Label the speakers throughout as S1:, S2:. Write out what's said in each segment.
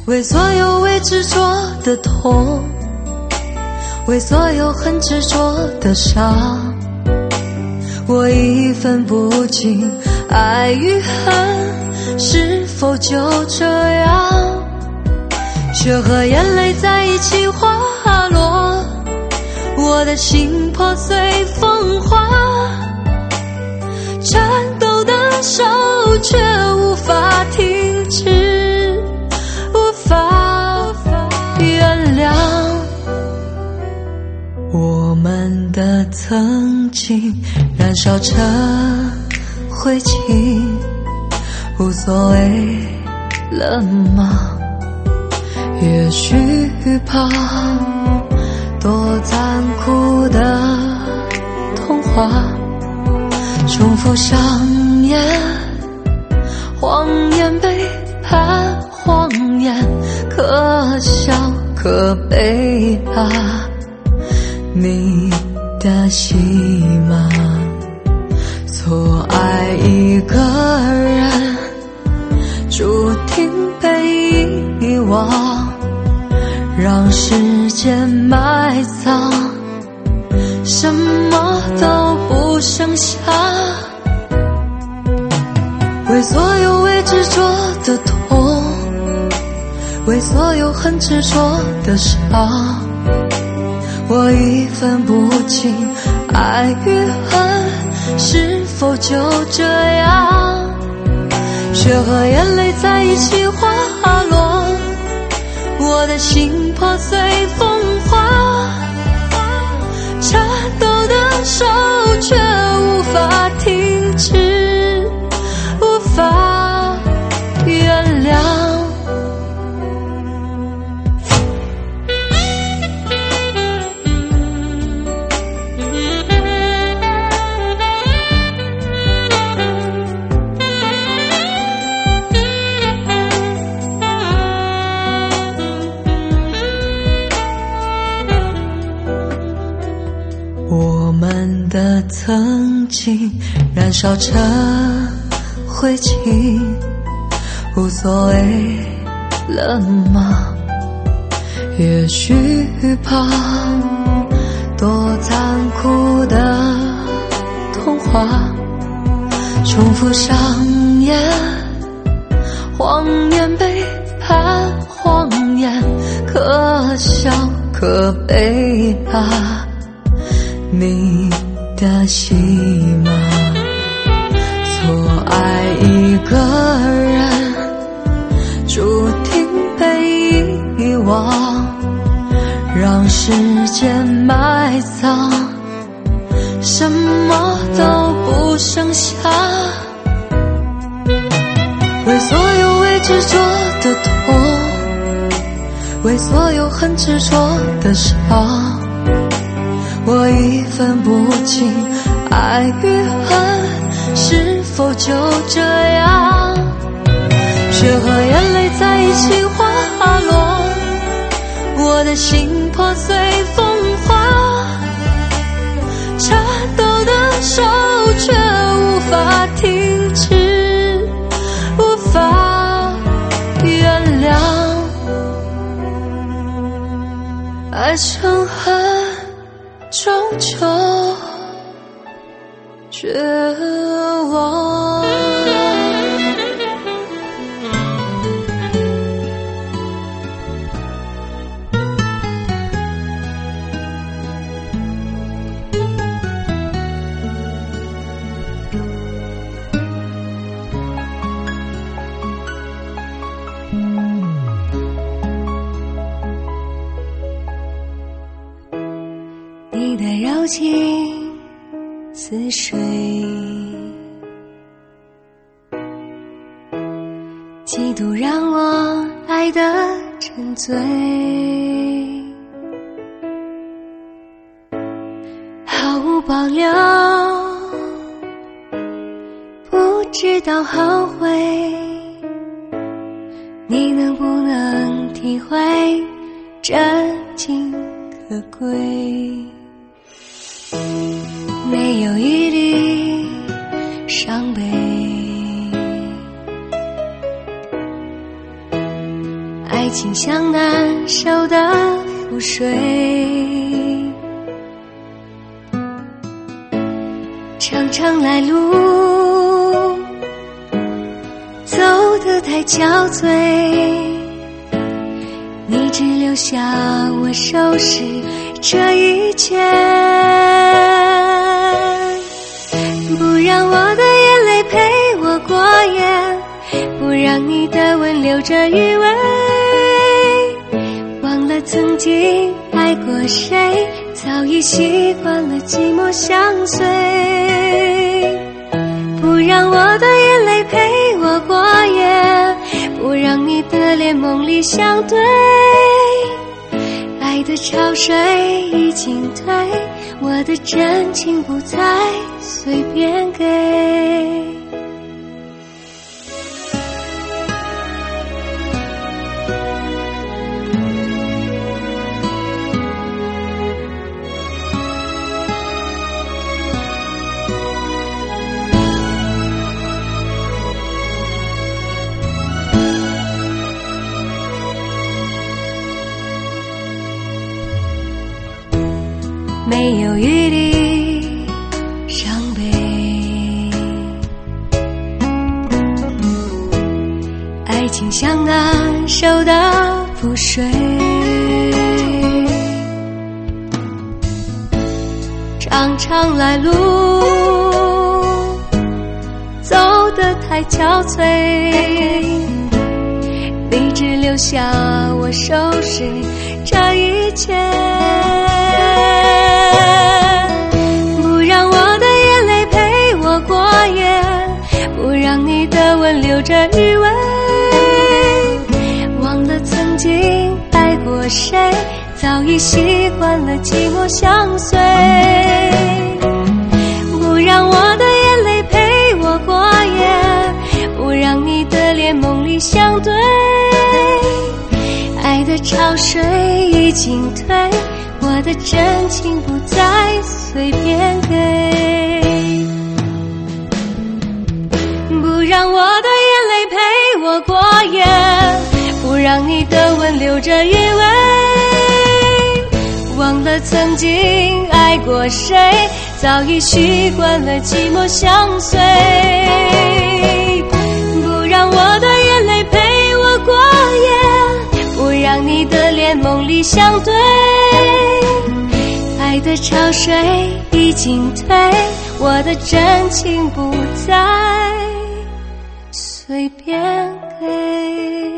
S1: 为所有未执着的痛，为所有很执着的伤，我已分不清爱与恨是否就这样，却和眼泪在一起滑落，我的心破碎风化，颤抖的手却无法停止，无法原谅我们的曾经，燃烧成灰烬，无所谓了吗？也许怕多残酷的童话重复上演，谎言背叛谎言，可笑可悲啊，你的戏码，错爱一个人注定被遗忘，让时间埋葬，什么都不剩下，为所有未执着的痛，为所有很执着的伤，我已分不清爱与恨是否就这样，却和眼泪在一起滑落，我的心破碎风化，颤抖的手却无法停止，无法原谅。我们的曾经燃烧成灰烬，无所谓了吗？也许怕多残酷的童话重复上演，谎言背叛谎言，可笑可悲啊，你的戏码，错爱一个人注定被遗忘，让时间埋葬，什么都不剩下，为所有未执着的痛，为所有很执着的伤，我已分不清爱与恨是否就这样，却和眼泪在一起滑落，我的心破碎风化，颤抖的手却无法停止，无法原谅，爱成恨终究绝望。
S2: 你的柔情似水，几度让我爱得沉醉，毫无保留，不知道后悔，你能不能体会真情可贵？没有一粒伤悲，爱爱情像难收的覆水，常常来路走得太憔悴，你只留下我收拾这一切，不让我的眼泪陪我过夜，不让你的吻留着余味，忘了曾经爱过谁，早已习惯了寂寞相随，不让我的眼泪陪我过夜，不让你的脸梦里相对，爱的潮水已经退，我的真情不再随便给。没有余力伤悲，爱情像难收的覆水，常常来路走得太憔悴，你只留下我收拾这一切，不让我的眼泪陪我过夜，不让你的吻留着余味，忘了曾经爱过谁，早已习惯了寂寞相随，不让我的眼泪陪我过夜，不让你的脸梦里相对，爱的潮水已经退，我的真情不再随便给，不让我的眼泪陪我过夜，不让你的吻留着余味，忘了曾经爱过谁，早已习惯了寂寞相随，不让我的眼泪陪我过夜，不让你的脸梦里相对，爱的潮水已经退，我的真情不再随便给。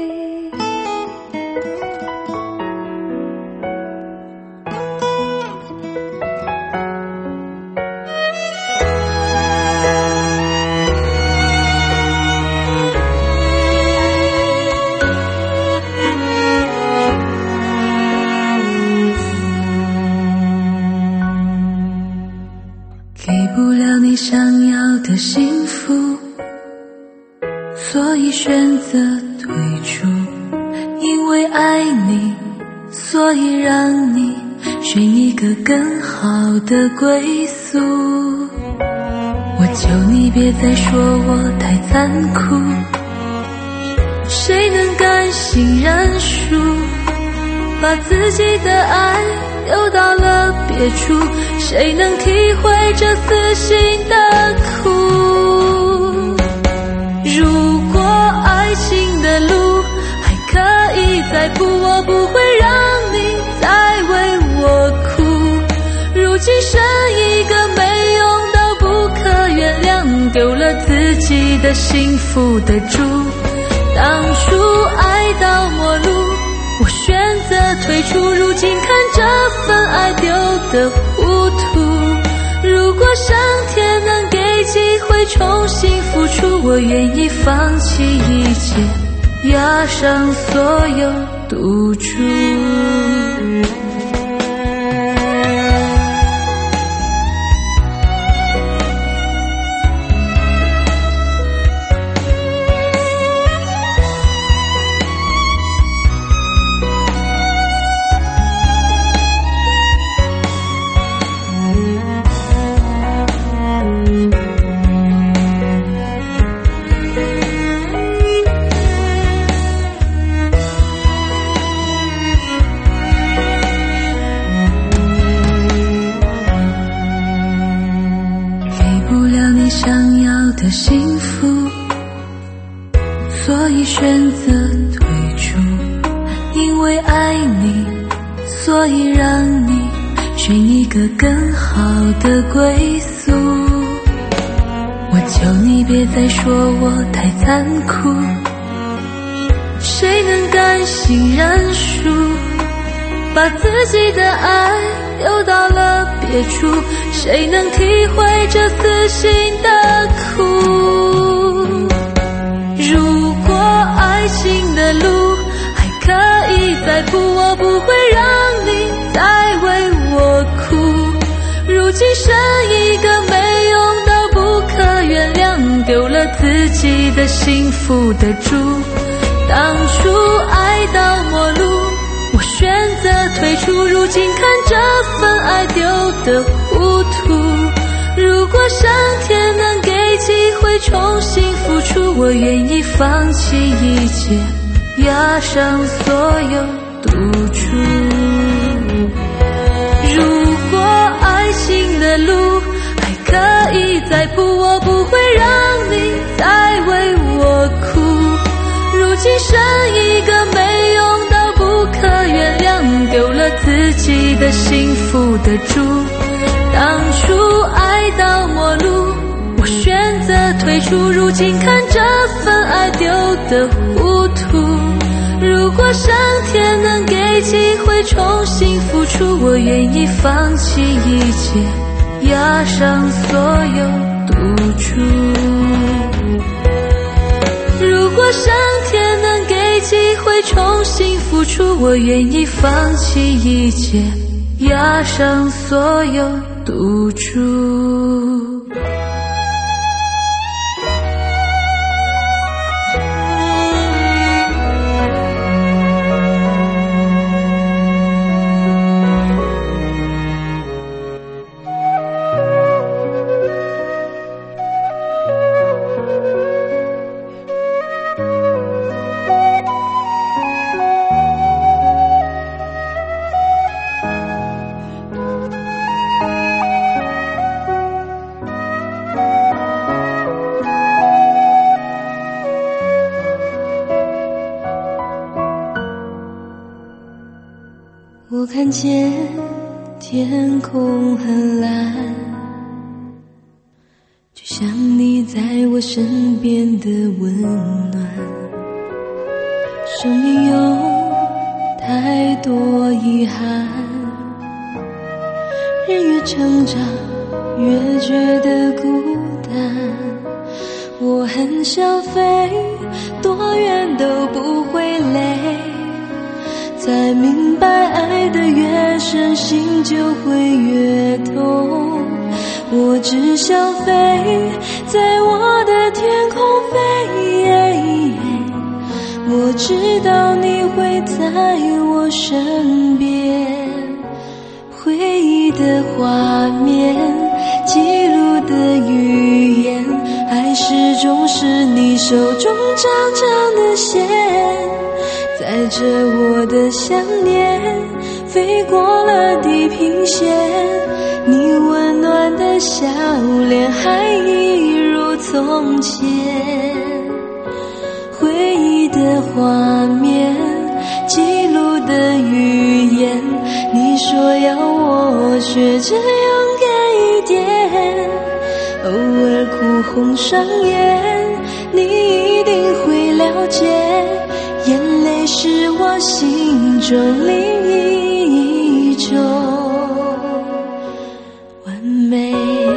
S1: 给不了你想要的幸福，所以选择退出，因为爱你，所以让你选一个更好的归宿。我求你别再说我太残酷，谁能甘心认输，把自己的爱丢到了别处，谁能体会这死心的苦？如果爱情的路还可以再步，我不会让你再为我哭。如今剩一个没用到不可原谅，丢了自己的幸福的主。当初爱到末路，我选择退出，如今看这份爱丢得糊涂。如果上天能给机会重新付出，我愿意放弃一切，押上所有赌注。 的幸福，所以选择退出。因为爱你，所以让你选一个更好的归宿。我求你别再说我太残酷，谁能甘心认输，把自己的爱丢到了别处，谁能体会这死心的苦？如果爱情的路还可以再铺，我不会让你再为我哭。如今剩一个没用到不可原谅，丢了自己的幸福的主。当初爱到末路，我选择退出，如今看这份爱丢得糊涂。如果上天能给机会重新付出，我愿意放弃一切，押上所有赌注。如果爱情的路还可以再铺，我不会让你再为我哭。如今剩一个没用到不可原谅，丢了自己的幸福的主。当初爱到末路，我选择退出，如今看这份爱丢得糊涂。如果上天能给机会重新付出，我愿意放弃一切，押上所有赌注。如果上天能给机会重新付出，我愿意放弃一切，押上所有赌注。
S2: 我看见天空很蓝，就像你在我身边的温暖。生命有太多遗憾，人越成长越觉得孤单。我很想飞，多远都不会累，才明白爱得越深，心就会越痛。我只想飞，在我的天空飞，我知道你会在我身边。回忆的画面，记录的语言，爱始终是你手中长长的线，载着我的想念，飞过了地平线。你温暖的笑脸还一如从前，回忆的画面，记录的语言，你说要我学着勇敢一点，偶尔哭红双眼，你一定会了解，眼泪是我心中另一种完美。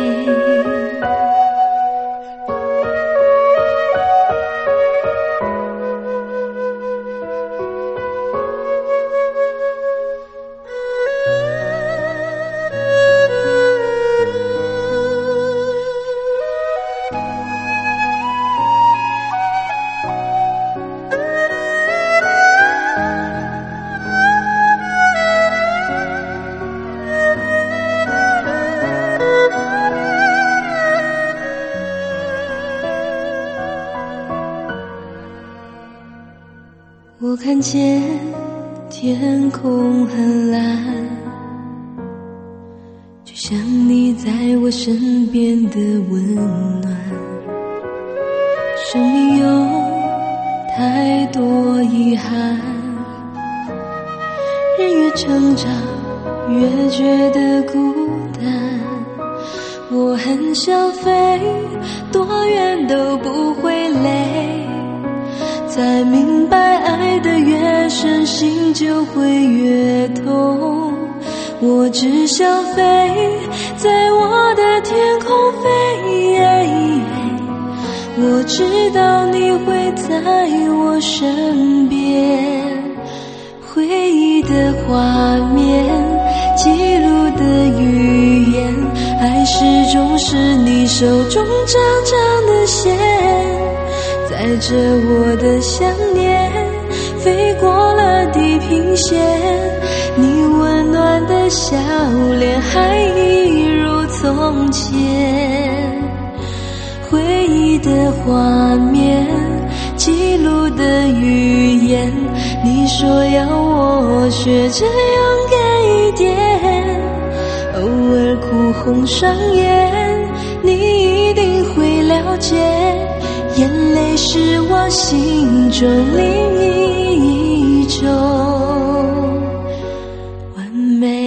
S2: 我看见天空很蓝，就像你在我身边的温暖。 生命有太多遗憾，人越成长越觉得孤单。我很想飞，多远都不会累，才明白爱得越深，心就会越痛。我只想飞，在我的天空飞，我知道你会在我身边。回忆的画面，记录的语言，爱始终是你手中长长的线，载着我的想念，飞过了地平线。你温暖的笑脸还一如从前，回忆的画面，记录的语言，你说要我学着勇敢一点，偶尔哭红双眼，你一定会了解，眼泪是我心中另一种完美。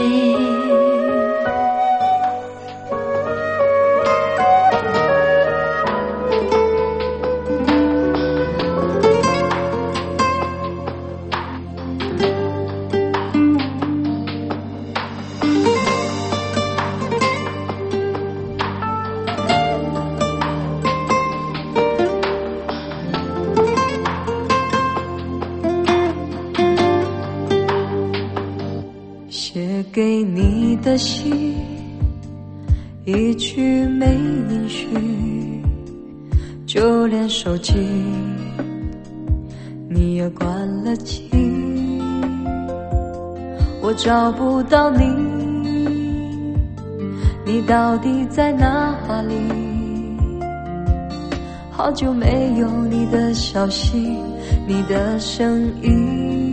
S1: 写给你的信，一句没音讯，就连手机你也关了机。我找不到你，你到底在哪里？好久没有你的消息，你的声音。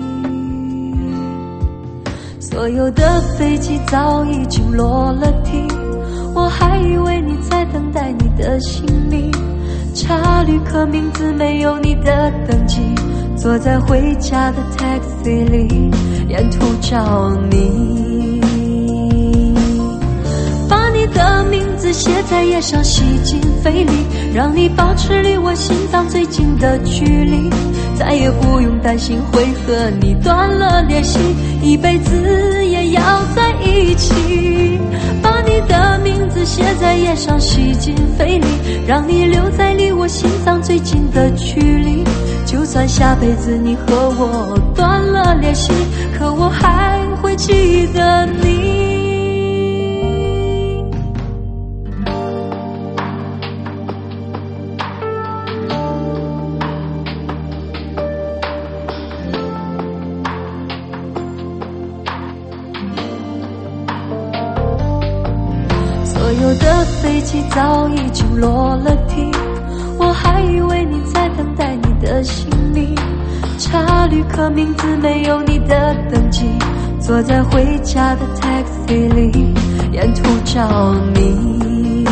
S1: 所有的飞机早已经落了地，我还以为你在等待你的行李。查旅客名字没有你的登记，坐在回家的 taxi 里，沿途找你，把你的名字写在页上，吸进肺里，让你保持离我心脏最近的距离，再也不用担心会和你断了联系，一辈子也要在一起。把你的名字写在页上，吸进肺里，让你留在离我心脏最近的距离，就算下辈子你和我断了联系，可我还会记得你。所有的飞机早已经落了地，我还以为你在等待你的行李。查旅客名字没有你的登记，坐在回家的 taxi 里，沿途找你，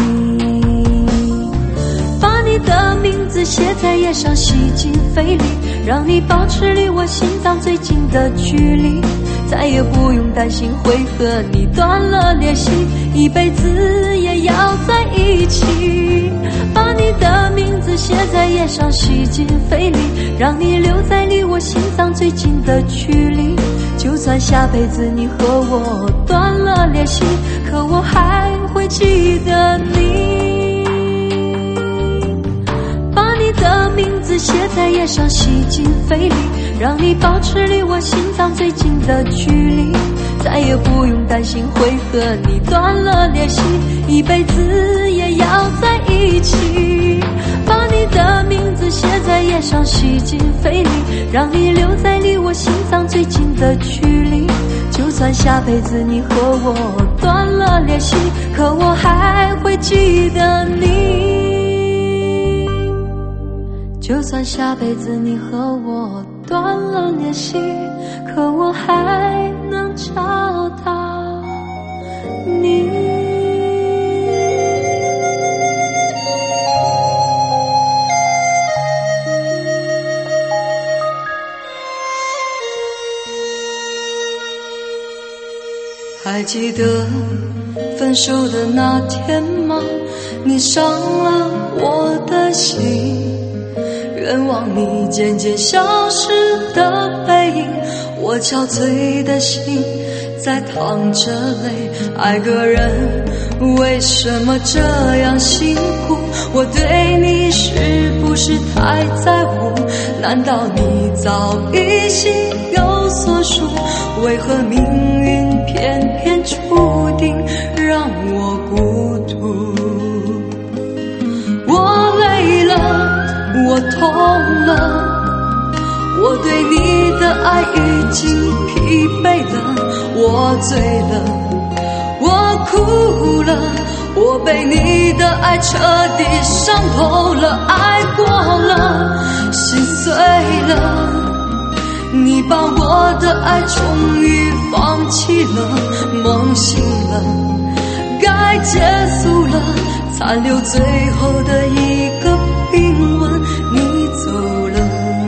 S1: 把你的名字写在页上，吸进肺里，让你保持离我心脏最近的距离，再也不用担心会和你断了联系，一辈子也要在一起。把你的名字写在页上，吸进肺里，让你留在离我心脏最近的距离，就算下辈子你和我断了联系，可我还会记得你。把你的名字写在页上，吸进肺里，让你保持离我心脏最近的距离，再也不用担心会和你断了联系，一辈子也要在一起。把你的名字写在页上，吸进肺里，让你留在离我心脏最近的距离，就算下辈子你和我断了联系，可我还会记得你。就算下辈子你和我断了联系，可我还能找到你。 还记得分手的那天吗？你伤了我的心，愿望你渐渐消失的背影，我憔悴的心在淌着泪。爱个人为什么这样辛苦？我对你是不是太在乎？难道你早已心有所属？为何命运偏偏注定让我孤独？我累了，我痛了，我对你的爱已经疲惫了，我醉了，我哭了，我被你的爱彻底伤透了，爱过了，心碎了，你把我的爱终于放弃了，梦醒了，该结束了，残留最后的一个冰吻，你走了。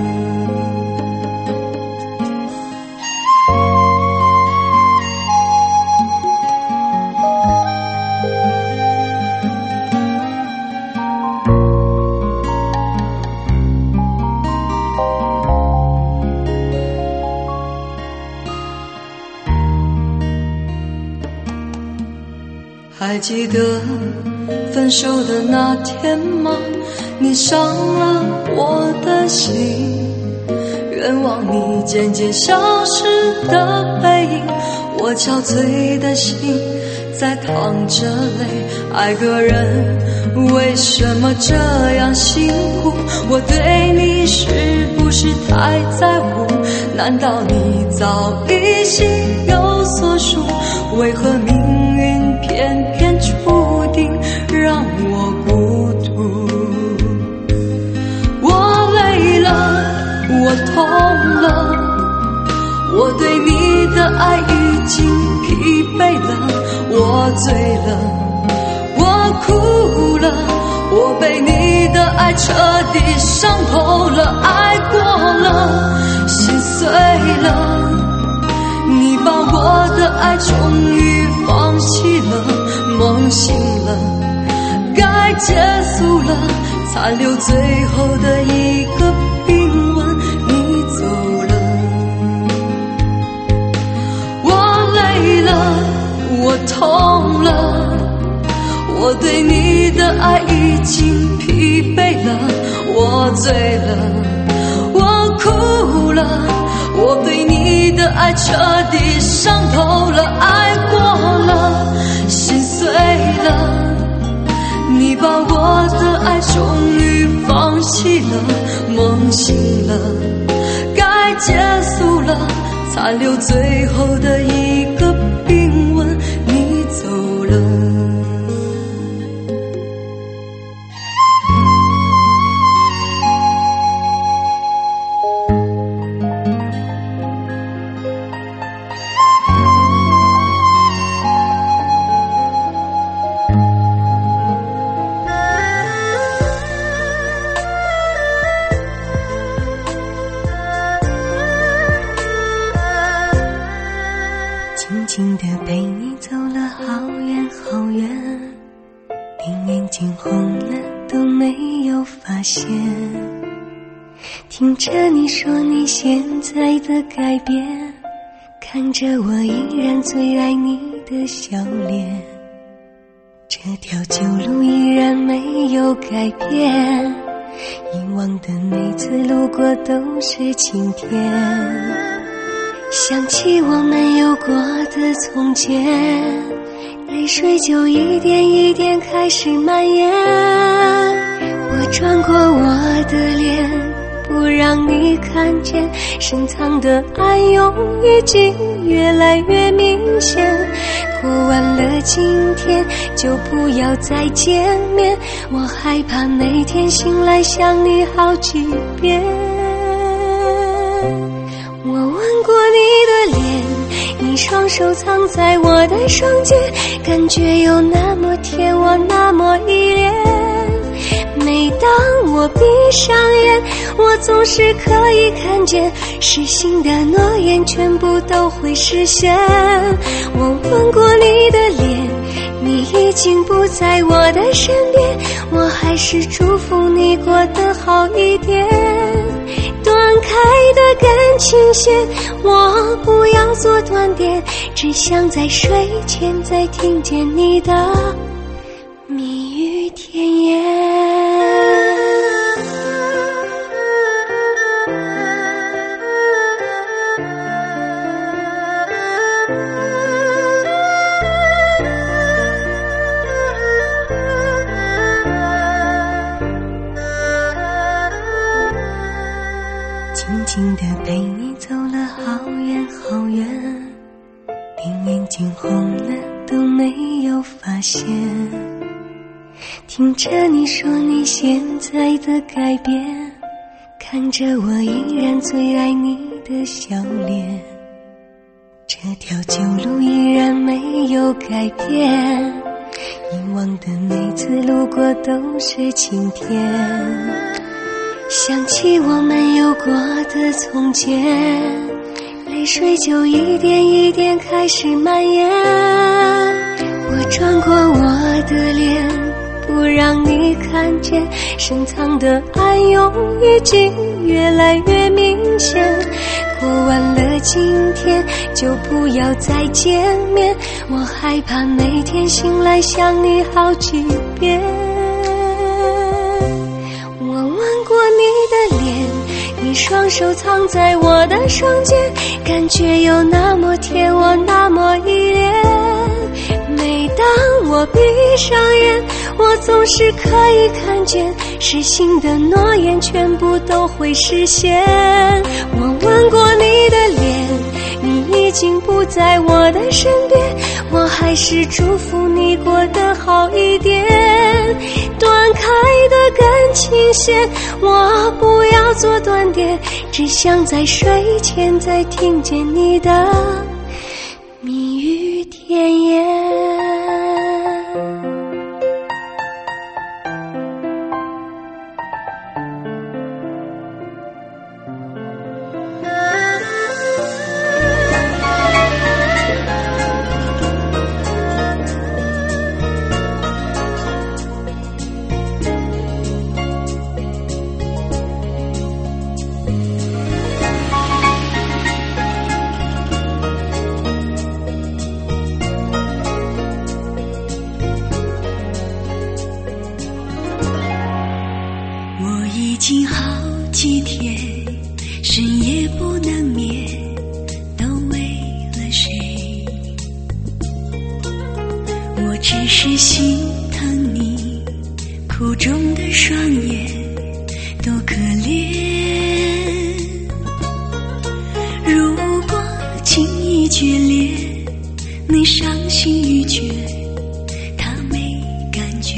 S1: 还记得分手的那天吗？你伤了我的心，愿望你渐渐消失的背影，我憔悴的心在淌着泪。爱个人为什么这样辛苦？我对你是不是太在乎？难道你早已心有所属？为何命运偏偏注定让我孤独？我累了，我痛了，我对你的爱已经疲惫了，我醉了，我哭了，我被你的爱彻底伤透了，爱过了，心碎了，你把我的爱终于放弃了，梦醒了，该结束了，残留最后的一个冰吻，你走了。我累了，我痛了，我对你的爱已经疲惫了，我醉了，我哭了，我被你的爱彻底伤透了，爱过了，心碎了，你把我的爱终于放弃了，梦醒了，该结束了，残留最后的一个冰吻，你走了。
S2: 静静地陪你走了好远好远，连眼睛红了都没有发现。听着你说你现在的改变，看着我依然最爱你的笑脸，这条旧路依然没有改变，以往的每次路过都是晴天。想起我们有过的从前，泪水就一点一点开始蔓延。我转过我的脸，不让你看见，深藏的暗涌已经越来越明显。过完了今天就不要再见面，我害怕每天醒来想你好几遍。我吻过你的脸，你双手藏在我的双肩，感觉有那么甜，我那么依恋。每每当我闭上眼，我总是可以看见实心的诺言全部都会实现。我吻过你的脸，你已经不在我的身边，我还是祝福你过得好一点。断开的感情线，我不要做断点，只想在睡前再听见你的蜜语甜言。
S1: 静静地陪你走了好远好远，连眼睛红了都没有发现。听着你说你现在的改变，看着我依然最爱你的笑脸，这条旧路依然没有改变，以往的每次路过都是晴天。想起我们有过的从前，泪水就一点一点开始蔓延。我转过我的脸，不让你看见，深藏的暗涌已经越来越明显。过完了今天就不要再见面，我害怕每天醒来想你好几遍。过你的脸，你双手藏在我的双肩，感觉有那么甜，我那么依恋。每当我闭上眼，我总是可以看见实心的诺言全部都会实现。我吻过你的脸，你已经不在我的身边，我还是祝福你过得好一点。断开的感情线，我不要做断点，只想在睡前再听见你的蜜语甜言。
S3: 已经好几天，深夜不能眠，都为了谁？我只是心疼你苦肿的双眼，多可怜。如果轻易决裂，你伤心欲绝，他没感觉。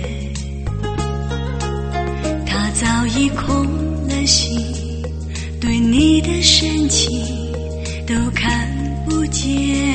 S3: 早已空了心，对你的深情都看不见。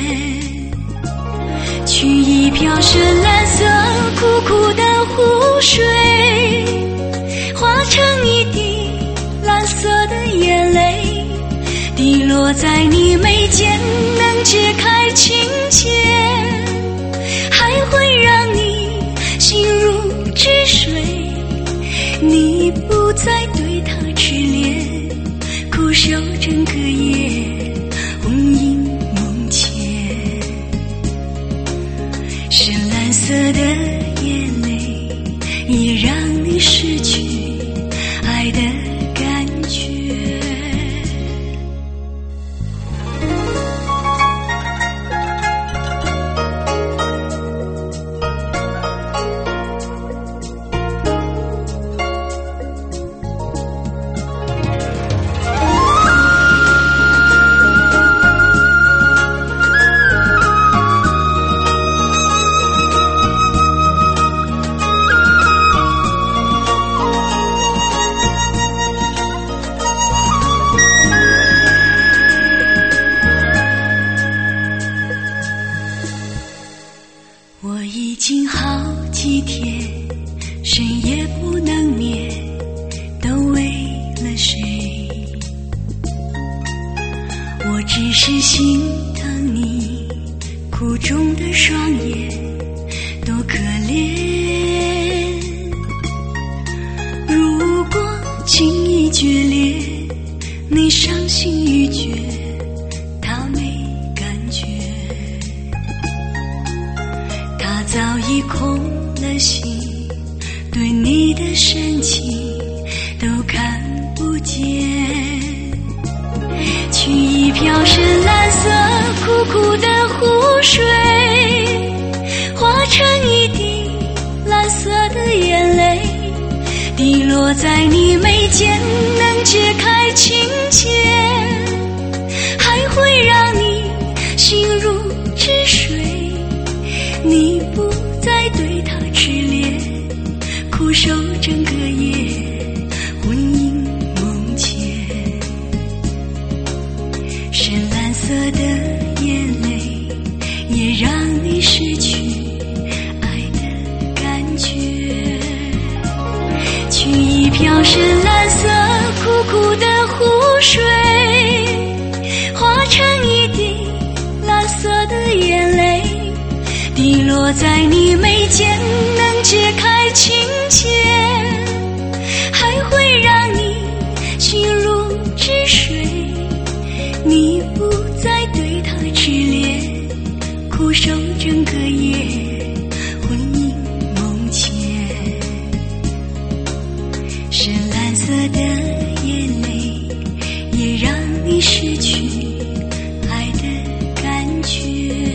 S3: 取一瓢深蓝色苦苦的湖水，化成一滴蓝色的眼泪，滴落在你眉间，能解开情结，还会让你心如止水。你不再对他痴恋，苦守整个夜，红影梦牵。深蓝色的眼泪，也让你失去爱的感觉。 是心疼你苦中的双眼多可怜，如果轻易决裂，你伤心欲绝，他没感觉，他早已空了心，对你的深情都看不见。取一瓢深蓝色苦苦的湖水，化成一滴蓝色的眼泪，滴落在你眉间，能解开情结，还会让你心如止水。你不再对他痴恋，苦守整个夜，魂萦梦牵。深蓝色的眼泪也让你失去爱的感觉。取一瓢深蓝色苦苦的湖水，化成一滴蓝色的眼泪，滴落在你眉间，能解开情结，还会让你心如止水。你不再对他痴恋，苦守整个夜，魂萦梦牵。深蓝色的眼泪也让你失去爱的感觉。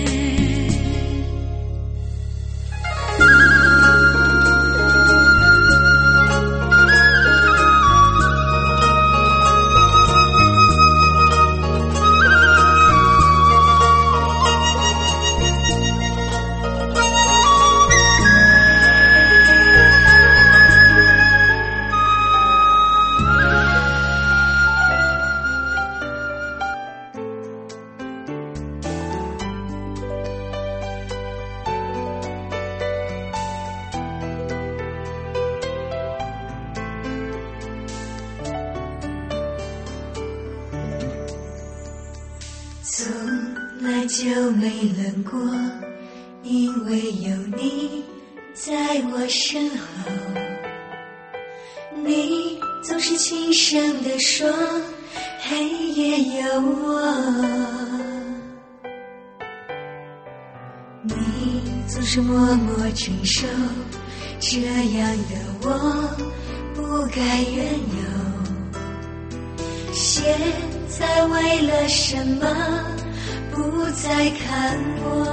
S2: 从来就没冷过，因为有你在我身后。你总是轻声地说，黑夜有我。你总是默默承受，这样的我不该怨尤。现在为了什么不再看我？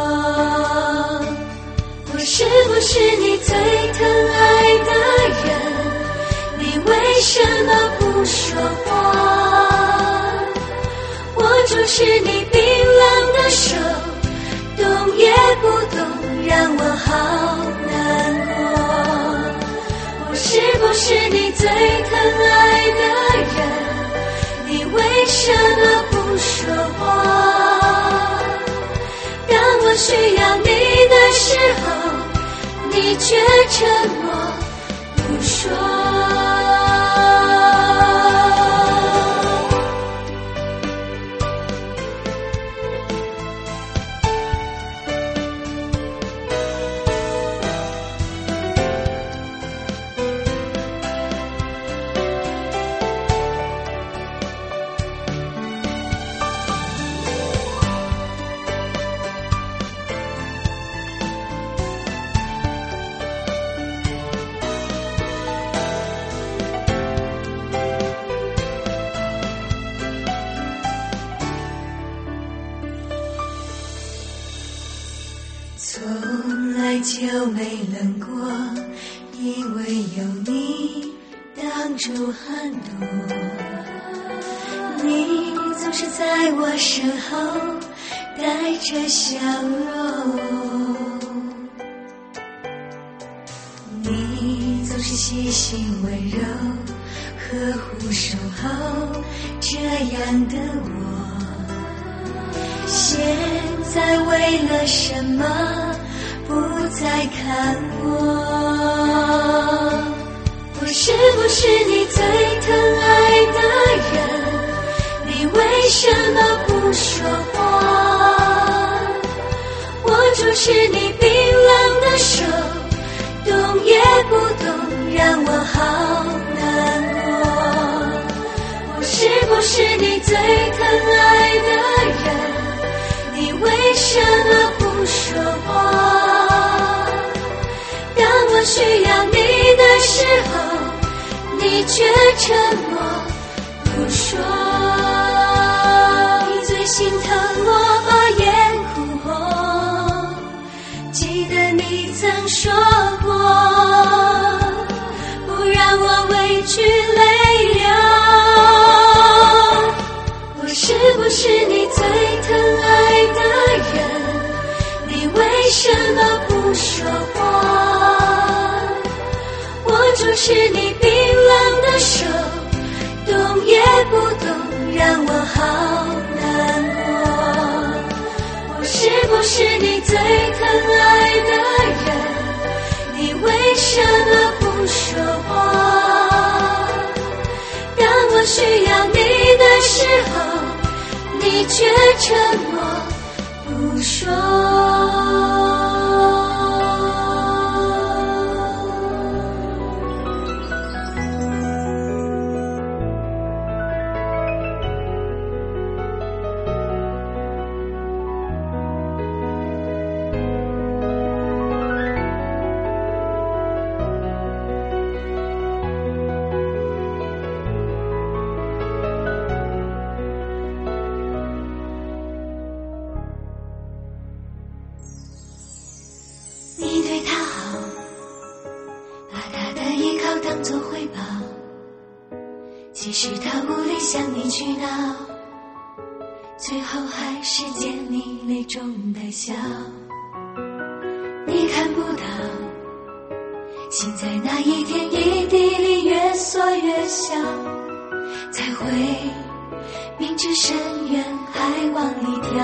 S2: 我是不是你最疼爱的人？你为什么不说话？握住是你冰冷的手，动也不动，让我好难过。我是不是你最疼爱的人？你为什么不说话？当我需要你的时候，你却沉默不说。从来就没冷过，因为有你挡住寒冬。你总是在我身后带着笑容，你总是细心温柔呵护守候，这样的我现在为了什么不再看我？我是不是你最疼爱的人？你为什么不
S3: 不说话，握住是你冰冷的手，动也不动，让我好难过。我是不是你最疼爱的人？你为什么不说话？当我需要你的时候，你却沉默不说。你最心疼我把眼哭红，记得你曾说过，不让我委屈泪流。我是不是你最疼爱的人？你为什么不说话？握住是你冰冷的手，动也不动，让我好难过。我是不是你最疼爱的人？你为什么不说话？当我需要你的时候，你却沉默不说。你对他好，把他的依靠当作回报，其实他无力向你去闹，最后还是见你泪中带笑。你看不到，心在那一天一地里越缩越小，才会明知深渊还往里跳。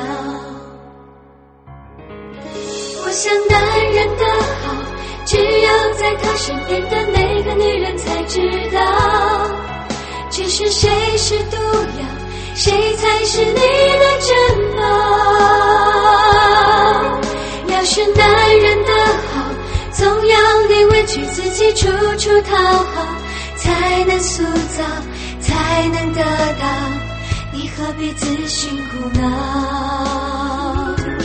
S3: 我想男人的好，只有在他身边的那个女人才知道，只是谁是毒药，谁才是你的珍宝。要是男人的好，总要你委屈自己处处讨好，才能塑造，才能得到，你何必自寻苦恼？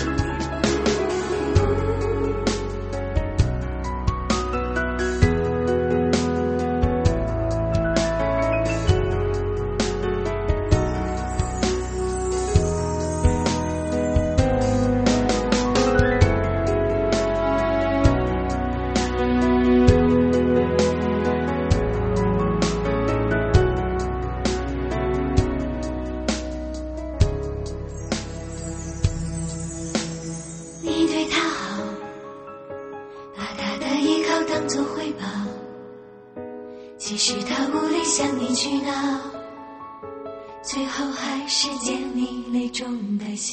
S3: 当作回报，其实他无力向你去闹，最后还是见你泪中带笑。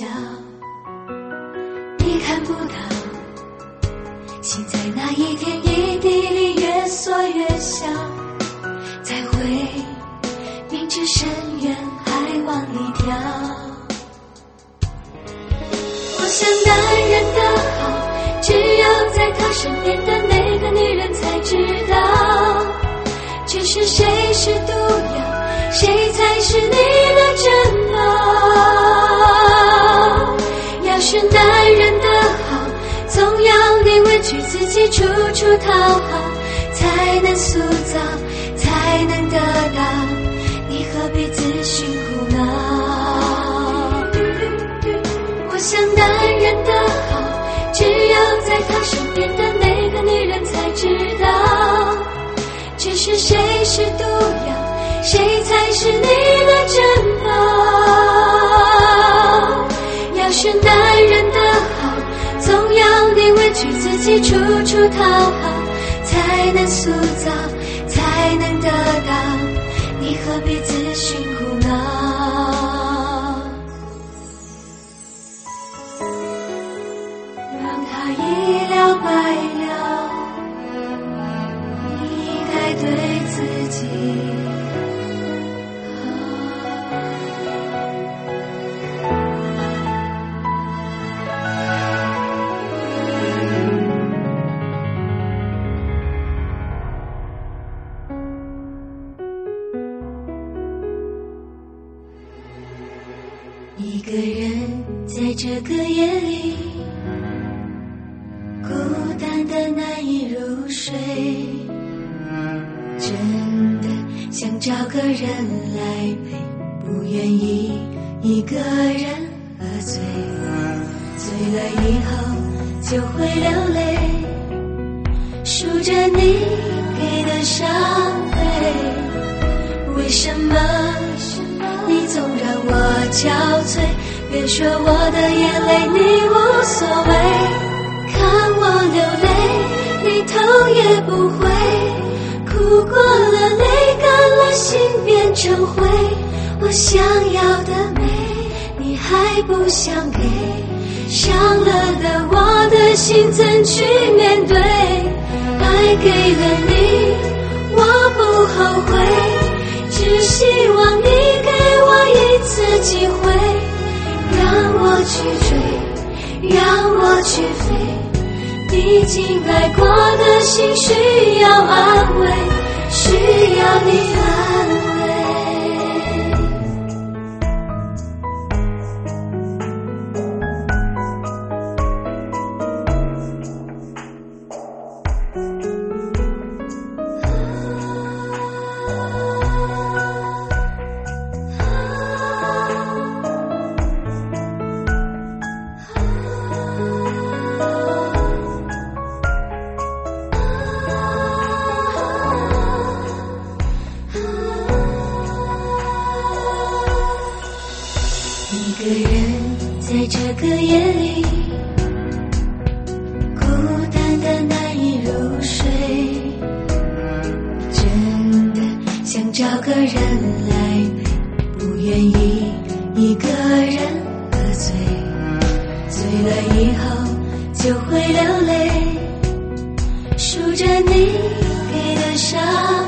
S3: 你看不到，心在那一天一地里越缩越小，才会明知深渊还往里跳。我想男人的好，只有在他身边的那个女人才知道，只是谁是毒药，谁才是你的珍宝。要是男人的好，总要你委屈自己处处讨好，才能塑造，才能得到，你何必自寻苦恼？我想男人的好，只有在他身边的那个女人才知道，只是谁是毒药，谁才是你的珍宝。要是男人的好，总要你委屈自己处处讨好，才能塑造，才能得到，你何必自寻苦恼？让他一了百了，你该对自己好。 个人在这个夜里，孤单的难以入睡，真的想找个人来陪，不愿意一个人喝醉，醉了以后就会流泪，数着你给的伤悲，为什么你总让我憔悴？别说我的眼泪你无所谓，看我流泪你头也不回，哭过了泪干了心变成灰，我想要的美你还不想给，伤了的我的心怎去面对？爱给了你我不后悔，只希望你给我一次机会，让我去追，让我去飞，毕竟爱过的心需要安慰，需要你安慰。一个人在这个夜里，孤单的难以入睡，真的想找个人来陪，不愿意一个人喝醉，醉了以后就会流泪，数着你给的伤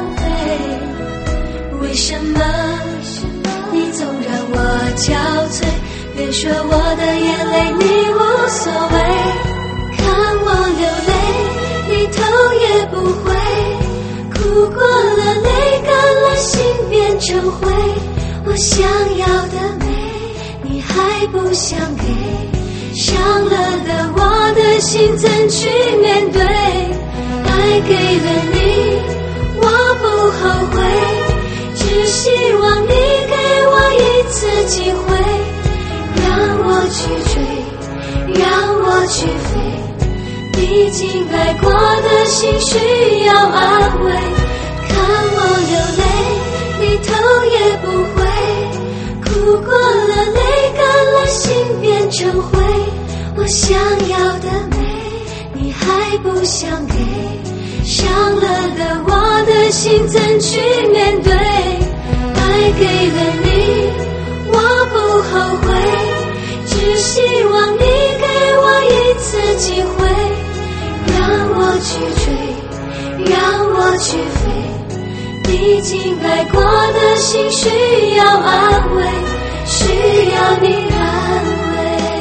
S3: 悲，为什么你总让我憔悴？别说我的眼泪你无所谓，看我流泪你头也不回，哭过了泪干了心变成灰，我想要的美你还不想给，伤了的我的心怎去面对？爱给了你我不后悔，只希望你给我一次机会，让我去追，让我去飞，毕竟爱过的心需要安慰，看我流泪你头也不回，哭过了泪干了心变成灰，我想要的美你还不想给，伤了的我的心怎去面对？爱给了你我不后悔，只希望你给我一次机会，让我去追，让我去飞，毕竟爱过的心需要安慰，需要你安慰。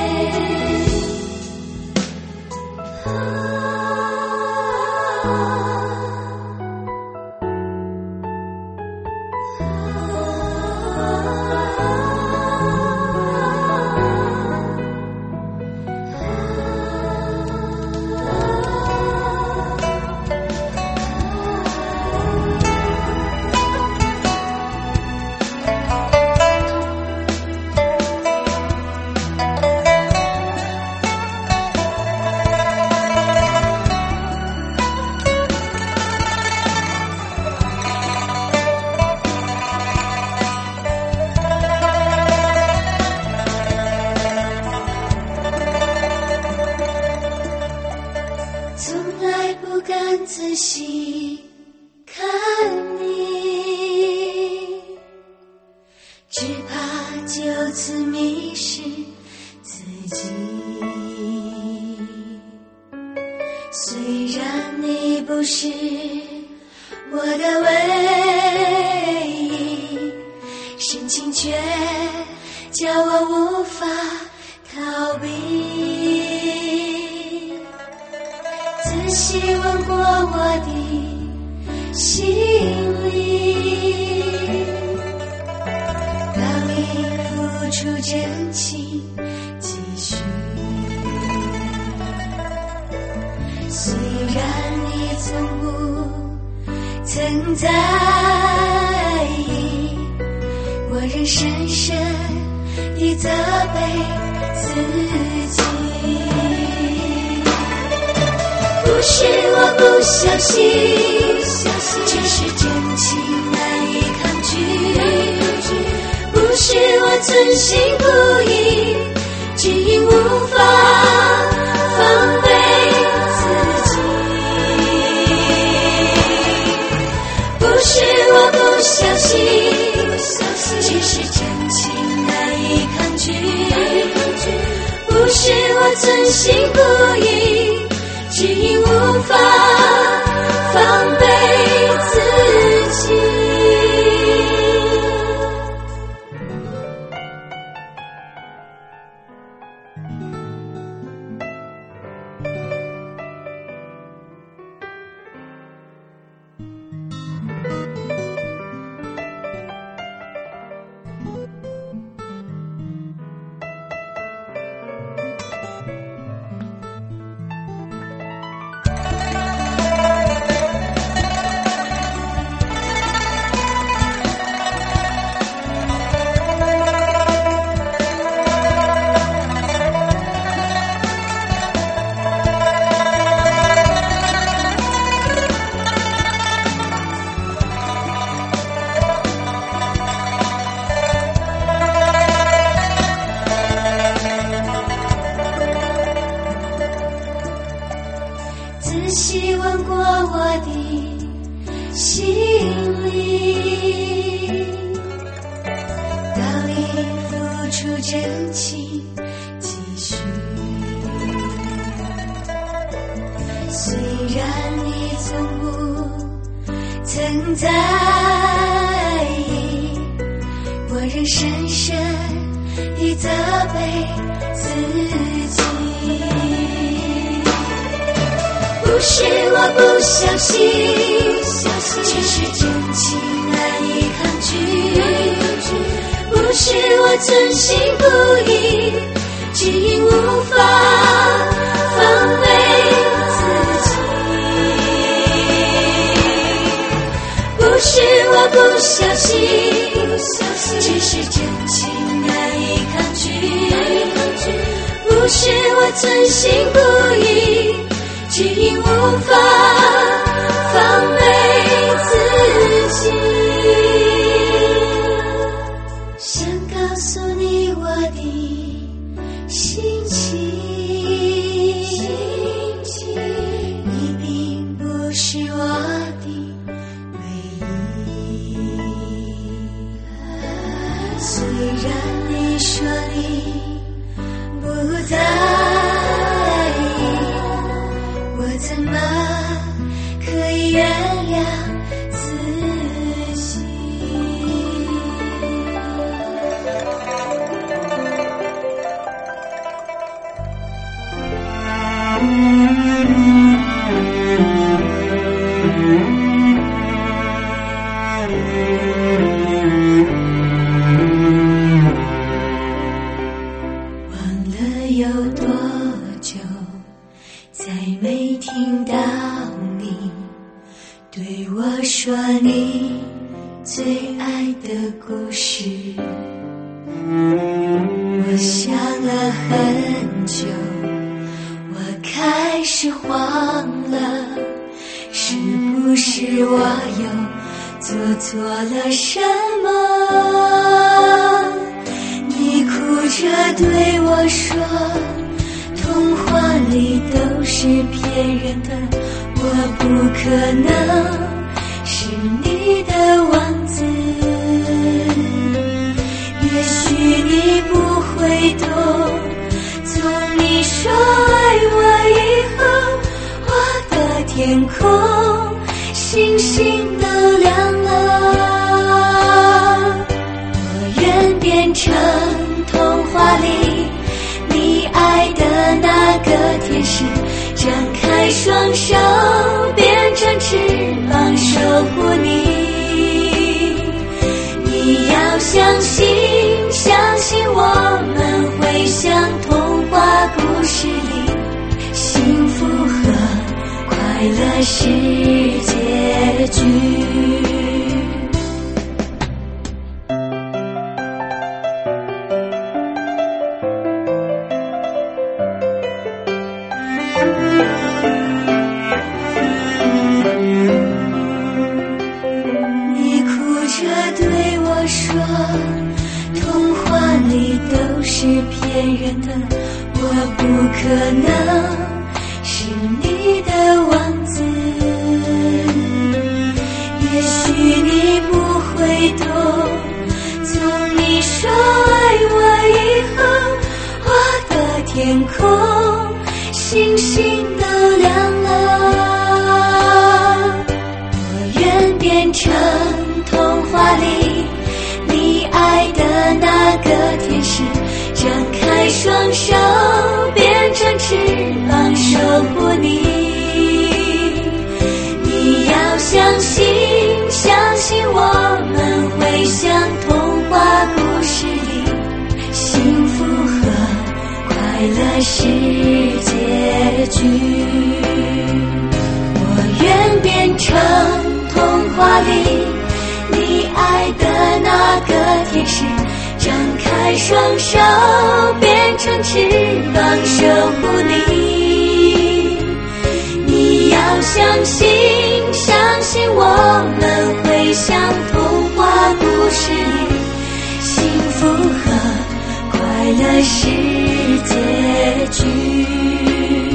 S3: 仔细看你，只怕就此迷失自己。虽然你不是我的唯一，深情却叫我无法逃避。仔细问过我的心里，当你付出真情曾在意，我仍深深地责备自己。不是我不小心，只是真情难以抗拒。不是我存心故意，只因无法防备自己。不是我不小心，只是真情难以抗拒。不是我存心故意，只因无法防备自己。仔细问过我的心里，道理付出真情继续。虽然你从不曾在意，我仍深深地责备自己。不是我不小心，只是真情难以抗拒。不是我存心故意，只因无法防备自己。不是我不小心，只是真情难以抗拒。不是我存心故意，只因无法防备自己。想告诉你我的心情，你并不是我的唯一。虽然你说你不在意，我怎么可以原谅自己？忘了有多久，再没听到你对我说你最爱的故事。我想了很久，我开始慌了，是不是我又做错了什么？你哭着对我说，童话里都是骗人的，我不可能是你的王子。也许你不会懂，从你说爱我以后，我的天空星星都亮了。我愿变成童话里你爱的那个天使，张开双手变成翅膀守护你。你要相信，相信我们会像童话故事里，幸福和快乐是结局。 着对我说，童话里都是骗人的，我不可能是你的王子。也许你不会懂，从你说爱我以后，我的天空星星都亮了。我愿变成童话里你爱的那个天使，张开双手变成翅膀守护你。你要相信，相信我们会像童话故事里，幸福和快乐是结局。我愿变成童话里你爱的那个天使，张开双手变成翅膀守护你。你要相信，相信我们会像童话故事里，幸福和快乐是结局。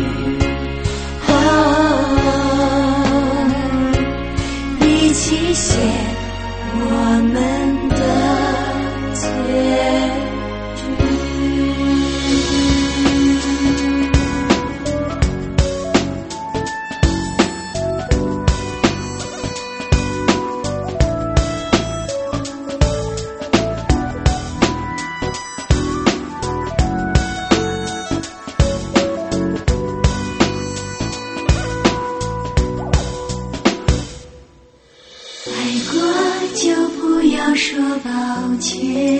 S3: 一起写我们的结局。说抱歉，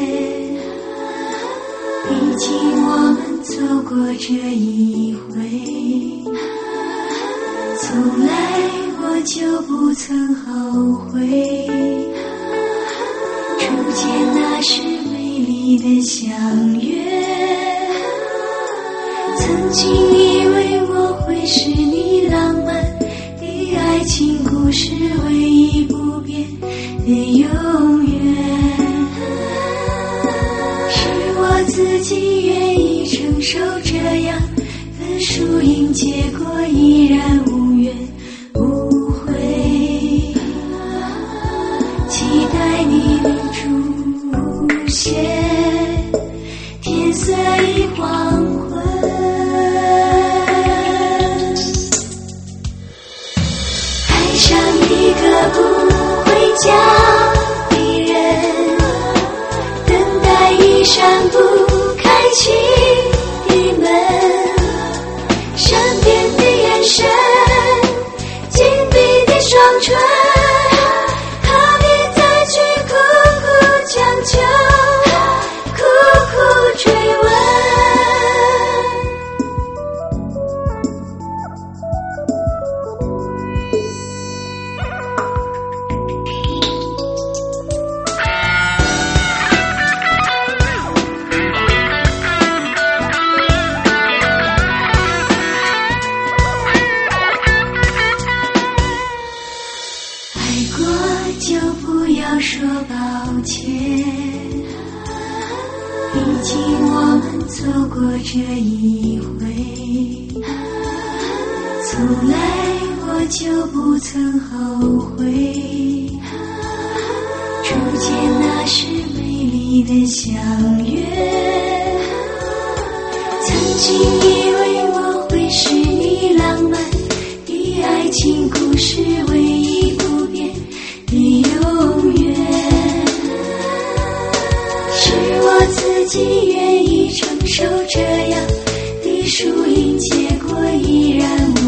S3: 毕竟我们走过这一回，从来我就不曾后悔，初见那是美丽的相约，曾经以为我会是你浪漫的爱情故事，唯一不变的永远，是我自己愿意承受这样的输赢，结果依然无怨无悔，期待你的出现，天色已黄昏，爱上一个不回家的人，等待一扇不开启的门，善变的眼神，紧闭的双唇，何必再去苦苦强求，苦苦追问。就不要说抱歉，毕竟我们走过这一回，从来我就不曾后悔，初见那是美丽的相约，曾经以为我会是你浪漫的爱情故事，唯一不变的永远，是我自己愿意承受这样的输赢，结果依然无